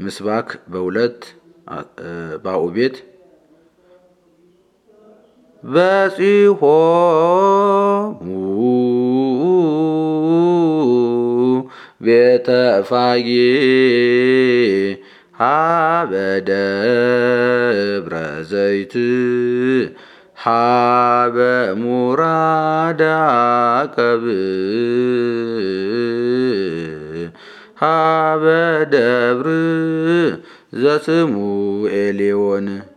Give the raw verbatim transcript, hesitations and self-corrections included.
ምስባክ በሁለት ባኡ ቤት በጺሖሙ ቤተ ፋጌ ሀበ ደብረ ዘይት ሀበ ሙራዳ ቀብ ሀበ ደብር ዘስሙ ኤሌዎን